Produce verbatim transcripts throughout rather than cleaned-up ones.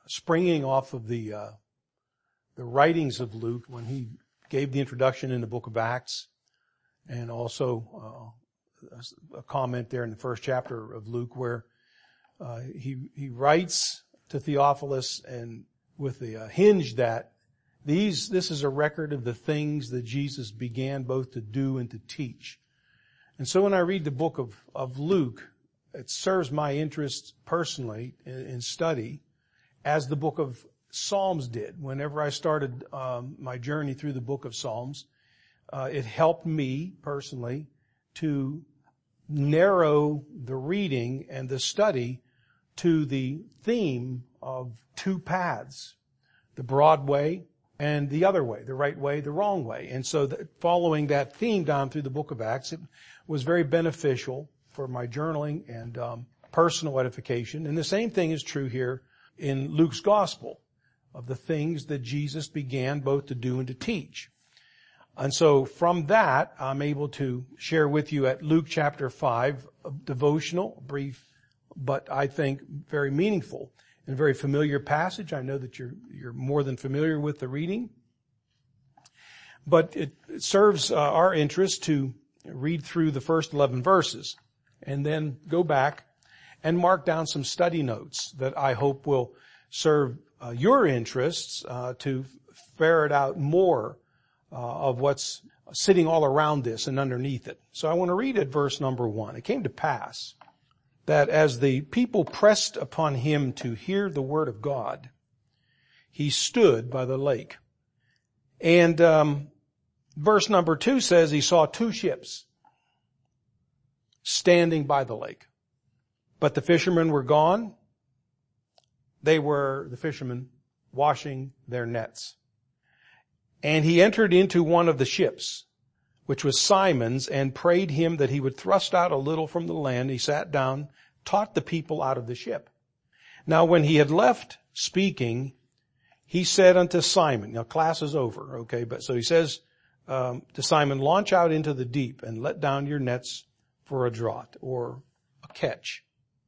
springing off of the uh, the writings of Luke when he gave the introduction in the book of Acts, and also uh, a comment there in the first chapter of Luke where uh, he he writes to Theophilus and with the uh, hinge that these this is a record of the things that Jesus began both to do and to teach. And so when I read the book of, of Luke, it serves my interest personally in, in study as the book of Psalms did. Whenever I started um, my journey through the book of Psalms, uh, it helped me personally to narrow the reading and the study to the theme of two paths, the broad way and the other way, the right way, the wrong way. And so that following that theme down through the book of Acts, it was very beneficial for my journaling and um, personal edification. And the same thing is true here in Luke's gospel of the things that Jesus began both to do and to teach. And so from that, I'm able to share with you at Luke chapter five, a devotional, brief, but I think very meaningful and very familiar passage. I know that you're, you're more than familiar with the reading, but it, it serves uh, our interest to read through the first eleven verses and then go back and mark down some study notes that I hope will serve uh, your interests uh, to ferret out more uh, of what's sitting all around this and underneath it. So I want to read at verse number one. It came to pass that as the people pressed upon him to hear the word of God, he stood by the lake. And um, verse number two says he saw two ships standing by the lake. But the fishermen were gone. They were, the fishermen, washing their nets. And he entered into one of the ships, which was Simon's, and prayed him that he would thrust out a little from the land. He sat down, taught the people out of the ship. Now when he had left speaking, he said unto Simon, now class is over, okay, but so he says um, to Simon, launch out into the deep and let down your nets for a draught or a catch.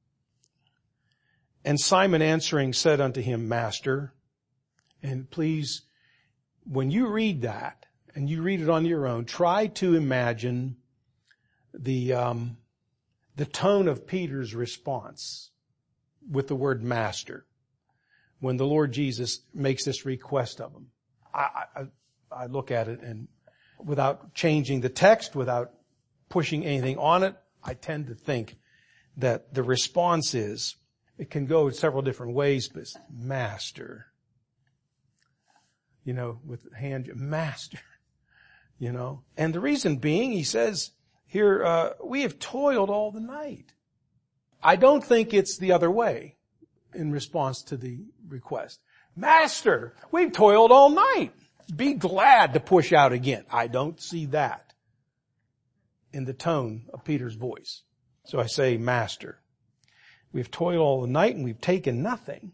And Simon answering said unto him, Master, and please, when you read that, and you read it on your own, try to imagine the um, the tone of Peter's response with the word master when the Lord Jesus makes this request of him. I, I, I look at it and without changing the text, without pushing anything on it, I tend to think that the response is, it can go several different ways, but master, you know, with hand, master. You know, and the reason being, he says here, uh, we have toiled all the night. I don't think it's the other way in response to the request. Master, we've toiled all night. Be glad to push out again. I don't see that in the tone of Peter's voice. So I say, Master, we've toiled all the night and we've taken nothing.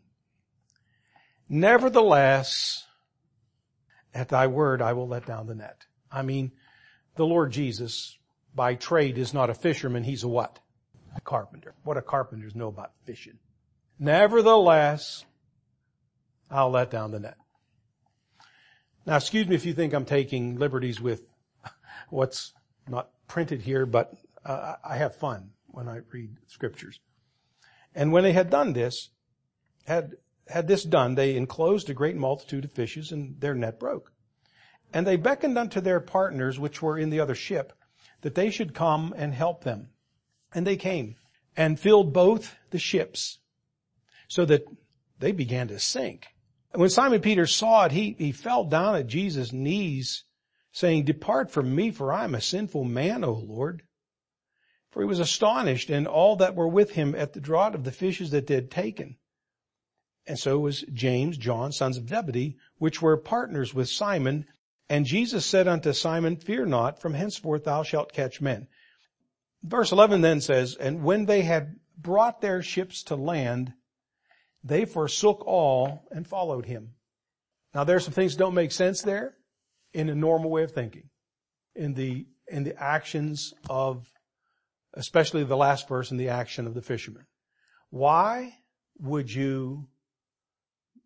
Nevertheless, at thy word, I will let down the net. I mean, the Lord Jesus, by trade, is not a fisherman. He's a what? A carpenter. What do carpenters know about fishing? Nevertheless, I'll let down the net. Now, excuse me if you think I'm taking liberties with what's not printed here, but uh, I have fun when I read scriptures. And when they had done this, had had this done, they enclosed a great multitude of fishes, and their net broke. And they beckoned unto their partners, which were in the other ship, that they should come and help them. And they came and filled both the ships, so that they began to sink. And when Simon Peter saw it, he, he fell down at Jesus' knees, saying, Depart from me, for I am a sinful man, O Lord. For he was astonished, and all that were with him at the draught of the fishes that they had taken. And so was James, John, sons of Zebedee, which were partners with Simon. And Jesus said unto Simon, Fear not, from henceforth thou shalt catch men. Verse eleven then says, And when they had brought their ships to land, they forsook all and followed him. Now there's some things that don't make sense there in a normal way of thinking. In the, in the actions of, especially the last verse in the action of the fishermen. Why would you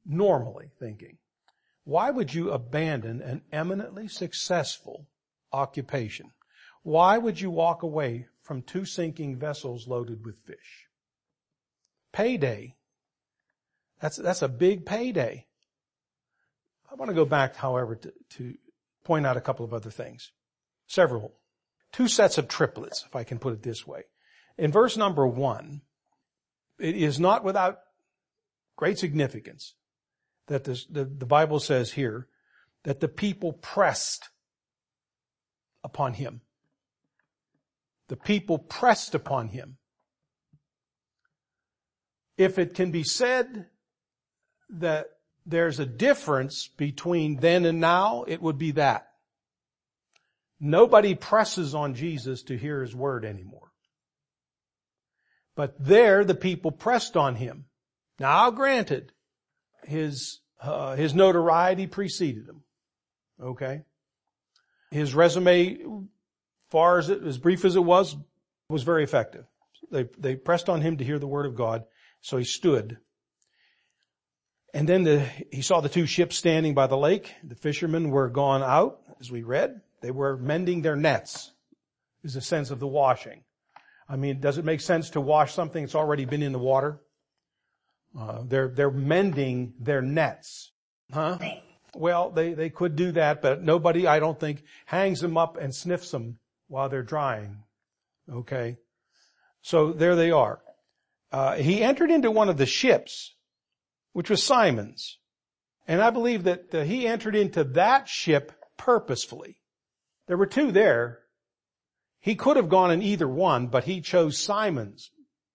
normally thinking, why would you abandon an eminently successful occupation? Why would you walk away from two sinking vessels loaded with fish? Payday. That's, that's a big payday. I want to go back, however, to, to point out a couple of other things. Several. Two sets of triplets, if I can put it this way. In verse number one, it is not without great significance that this, the, the Bible says here that the people pressed upon him. The people pressed upon him. If it can be said that there's a difference between then and now, it would be that. Nobody presses on Jesus to hear his word anymore. But there the people pressed on him. Now granted, his, uh, his notoriety preceded him. Okay? His resume, far as it, as brief as it was, was very effective. They, they pressed on him to hear the word of God, so he stood. And then the, he saw the two ships standing by the lake. The fishermen were gone out, as we read. They were mending their nets, is the sense of the washing. I mean, does it make sense to wash something that's already been in the water? Uh, they're, they're mending their nets. Huh? Well, they, they could do that, but nobody, I don't think, hangs them up and sniffs them while they're drying. Okay? So there they are. Uh, he entered into one of the ships, which was Simon's. And I believe that uh, he entered into that ship purposefully. There were two there. He could have gone in either one, but he chose Simon's.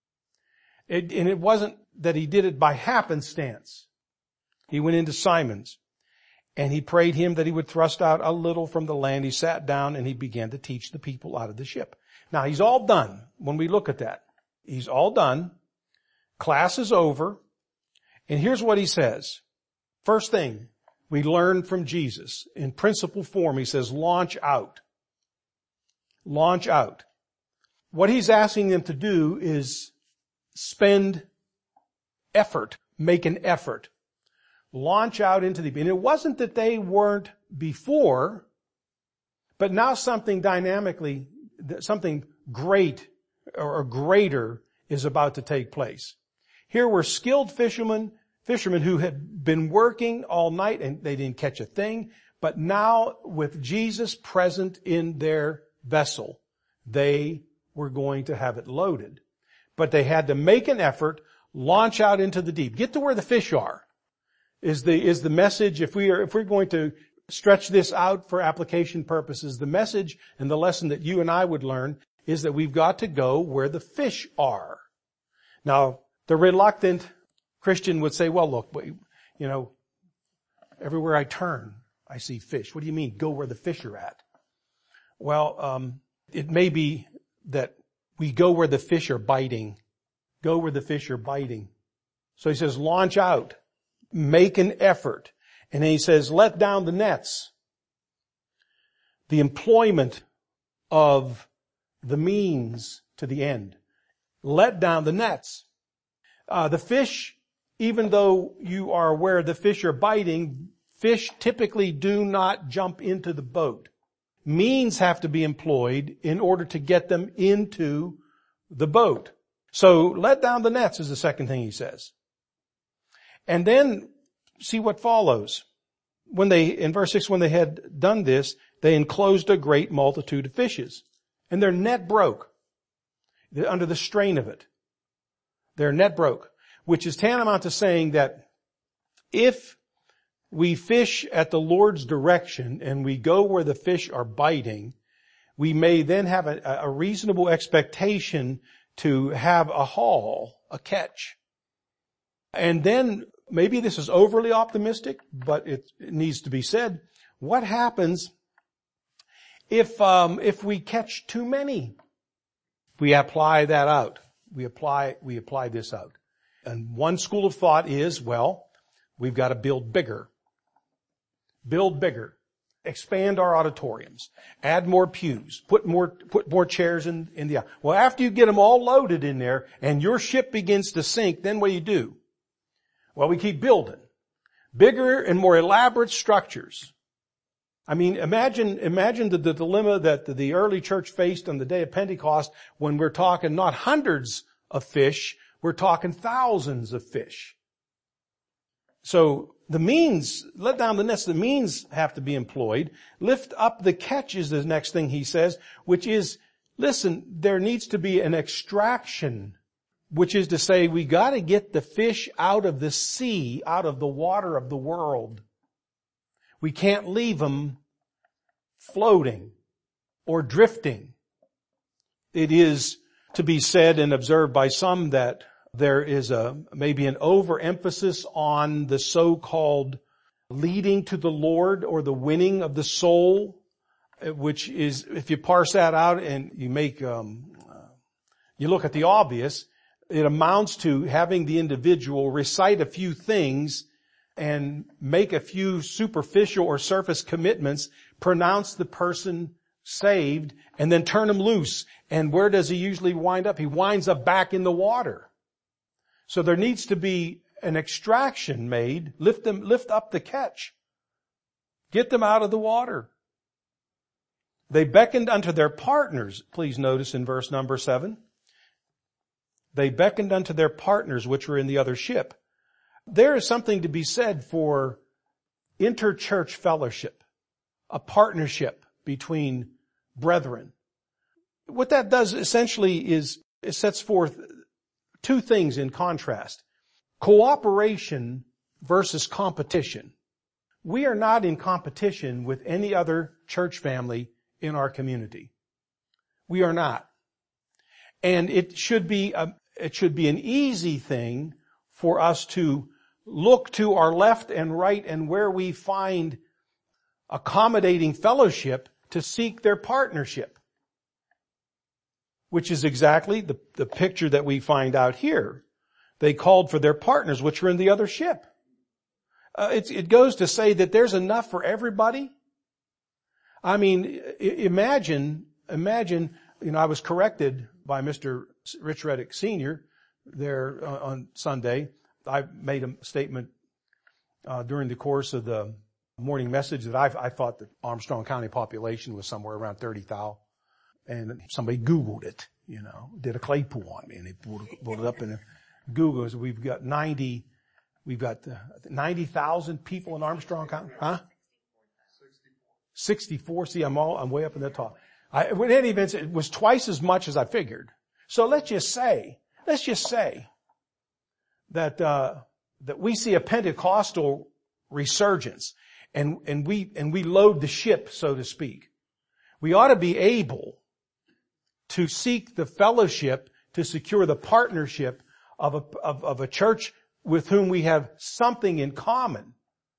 It, and it wasn't that he did it by happenstance. He went into Simon's, and he prayed him that he would thrust out a little from the land. He sat down and he began to teach the people out of the ship. Now he's all done when we look at that. He's all done. Class is over. And here's what he says. First thing we learn from Jesus in principle form, he says, launch out. Launch out. What he's asking them to do is spend effort, make an effort. Launch out into the deep. And it wasn't that they weren't before, but now something dynamically, something great or greater is about to take place. Here were skilled fishermen, fishermen who had been working all night and they didn't catch a thing, but now with Jesus present in their vessel, they were going to have it loaded. But they had to make an effort, launch out into the deep, get to where the fish are. Is the, is the message, if we are, if we're going to stretch this out for application purposes, the message and the lesson that you and I would learn is that we've got to go where the fish are. Now, the reluctant Christian would say, well, look, you know, everywhere I turn, I see fish. What do you mean, go where the fish are at? Well, um, it may be that we go where the fish are biting. Go where the fish are biting. So he says, launch out. Make an effort. And then he says, let down the nets. The employment of the means to the end. Let down the nets. Uh, the fish, even though you are aware the fish are biting, fish typically do not jump into the boat. Means have to be employed in order to get them into the boat. So let down the nets is the second thing he says. And then see what follows. When they, in verse six, when they had done this, they enclosed a great multitude of fishes. And their net broke under the strain of it. Their net broke, which is tantamount to saying that if we fish at the Lord's direction and we go where the fish are biting, we may then have a, a reasonable expectation to have a haul, a catch. And then maybe this is overly optimistic, but it, it needs to be said. What happens if um, if we catch too many? We apply that out. We apply we apply this out. And one school of thought is, well, we've got to build bigger. Build bigger. Expand our auditoriums. Add more pews. Put more, put more chairs in, in the, well, after you get them all loaded in there and your ship begins to sink, then what do you do? Well, we keep building. bigger and more elaborate structures. I mean, imagine, imagine the, the dilemma that the, the early church faced on the day of Pentecost when we're talking not hundreds of fish, we're talking thousands of fish. So the means, let down the nets, the means have to be employed. Lift up the catch is the next thing he says, which is, listen, there needs to be an extraction, which is to say we got to get the fish out of the sea, out of the water of the world. We can't leave them floating or drifting. It is to be said and observed by some that there is a maybe an overemphasis on the so-called leading to the Lord or the winning of the soul, which is, if you parse that out and you make, um, uh, you look at the obvious, it amounts to having the individual recite a few things and make a few superficial or surface commitments, pronounce the person saved, and then turn him loose. And where does he usually wind up? He winds up back in the water. So there needs to be an extraction made. Lift them, lift up the catch. Get them out of the water. They beckoned unto their partners. Please notice in verse number seven. They beckoned unto their partners which were in the other ship. There is something to be said for interchurch fellowship, a partnership between brethren. What that does essentially is it sets forth two things in contrast. Cooperation versus competition. We are not in competition with any other church family in our community. We are not. And it should be a, it should be an easy thing for us to look to our left and right and where we find accommodating fellowship to seek their partnership, which is exactly the, the picture that we find out here. They called for their partners, which were in the other ship. Uh, it, it goes to say that there's enough for everybody. I mean, imagine, imagine, you know, I was corrected by Mister Rich Reddick Senior there uh, on Sunday. I made a statement uh, during the course of the morning message that I, I thought the Armstrong County population was somewhere around thirty thousand. And somebody Googled it, you know, did a Claypool on me, and they pulled it, pulled it up in Google. So we've got ninety, we've got uh, ninety thousand people in Armstrong County, huh? sixty-four. See, I'm all, I'm way up in the top. I, in any event, it was twice as much as I figured. So let's just say, let's just say that, uh, that we see a Pentecostal resurgence and, and we, and we load the ship, so to speak. We ought to be able to seek the fellowship, to secure the partnership of a, of, of a church with whom we have something in common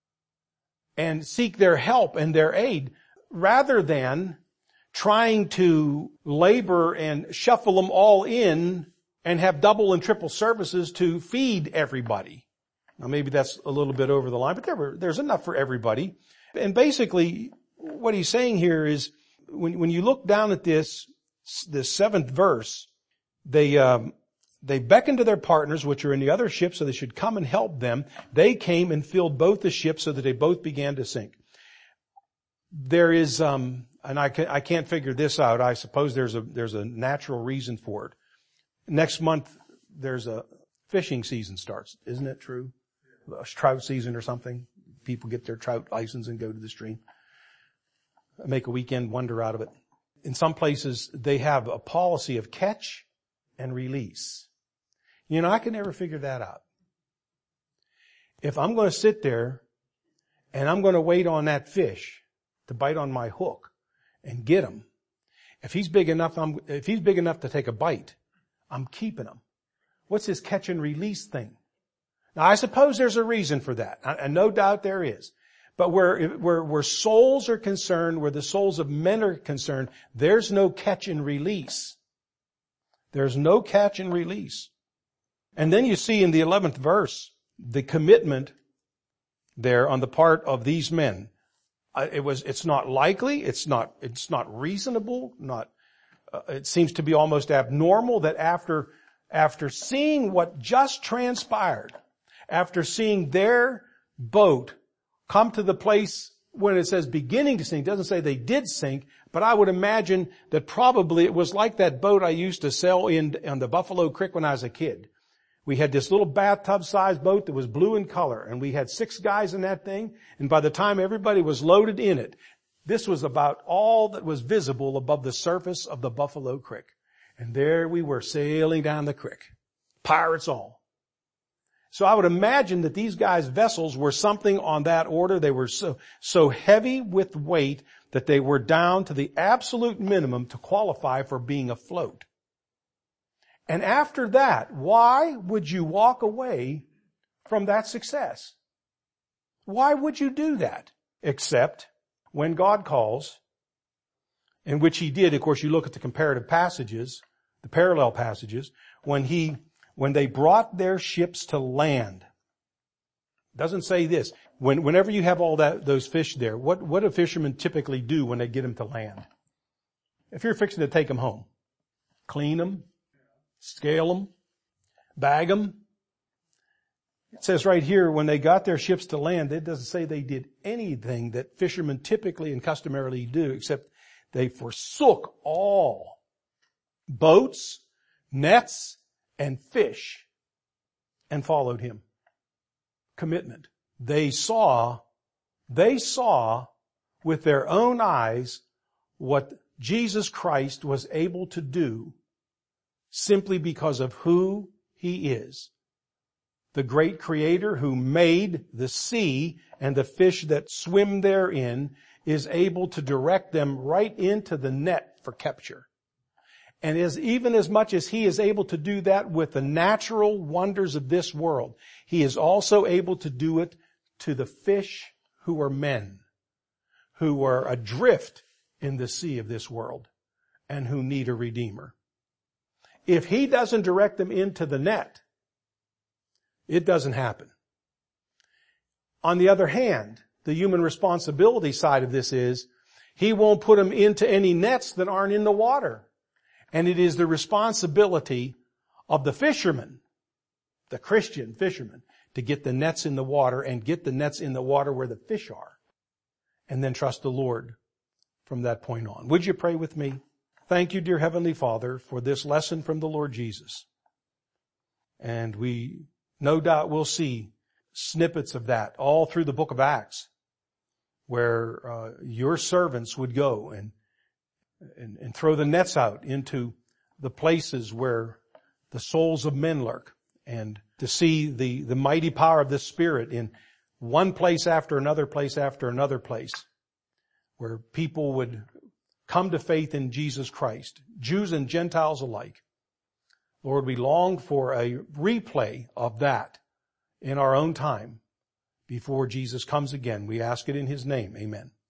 and seek their help and their aid rather than trying to labor and shuffle them all in and have double and triple services to feed everybody. Now maybe that's a little bit over the line, but there were, there's enough for everybody. And basically what he's saying here is when, when you look down at this, this seventh verse, they, um, they beckoned to their partners, which are in the other ship, so they should come and help them. They came and filled both the ships so that they both began to sink. There is, um, and I, can, I can't figure this out. I suppose there's a, there's a natural reason for it. Next month, there's a fishing season starts. Isn't it true? A trout season or something. People get their trout license and go to the stream. Make a weekend wonder out of it. In some places, they have a policy of catch and release. You know, I can never figure that out. If I'm going to sit there and I'm going to wait on that fish to bite on my hook and get him, if he's big enough, I'm, if he's big enough to take a bite, I'm keeping him. What's this catch and release thing? Now, I suppose there's a reason for that, and no doubt there is. But where, where, where souls are concerned, where the souls of men are concerned, there's no catch and release. There's no catch and release. And then you see in the eleventh verse, the commitment there on the part of these men. It was, it's not likely, it's not, it's not reasonable, not, uh, it seems to be almost abnormal that after, after seeing what just transpired, after seeing their boat come to the place when it says beginning to sink. It doesn't say they did sink, but I would imagine that probably it was like that boat I used to sail in on the Buffalo Creek when I was a kid. We had this little bathtub-sized boat that was blue in color, and we had six guys in that thing, and by the time everybody was loaded in it, this was about all that was visible above the surface of the Buffalo Creek. And there we were sailing down the creek. Pirates all. So I would imagine that these guys' vessels were something on that order. They were so, so heavy with weight that they were down to the absolute minimum to qualify for being afloat. And after that, why would you walk away from that success? Why would you do that? Except when God calls, in which he did, of course, you look at the comparative passages, the parallel passages, when he When they brought their ships to land. It doesn't say this. When, whenever you have all that, those fish there, what, what do fishermen typically do when they get them to land? If you're fixing to take them home, clean them, scale them, bag them. It says right here, when they got their ships to land, it doesn't say they did anything that fishermen typically and customarily do, except they forsook all boats, nets, and fish, and followed him. Commitment. They saw, they saw with their own eyes what Jesus Christ was able to do simply because of who he is. The great creator who made the sea and the fish that swim therein is able to direct them right into the net for capture. And as, even as much as he is able to do that with the natural wonders of this world, he is also able to do it to the fish who are men, who are adrift in the sea of this world, and who need a redeemer. If he doesn't direct them into the net, it doesn't happen. On the other hand, the human responsibility side of this is, he won't put them into any nets that aren't in the water. And it is the responsibility of the fisherman, the Christian fisherman, to get the nets in the water and get the nets in the water where the fish are. And then trust the Lord from that point on. Would you pray with me? Thank you, dear Heavenly Father, for this lesson from the Lord Jesus. And we no doubt will see snippets of that all through the book of Acts, where uh, your servants would go and And, and throw the nets out into the places where the souls of men lurk, and to see the, the mighty power of the Spirit in one place after another place after another place, where people would come to faith in Jesus Christ, Jews and Gentiles alike. Lord, we long for a replay of that in our own time before Jesus comes again. We ask it in his name. Amen.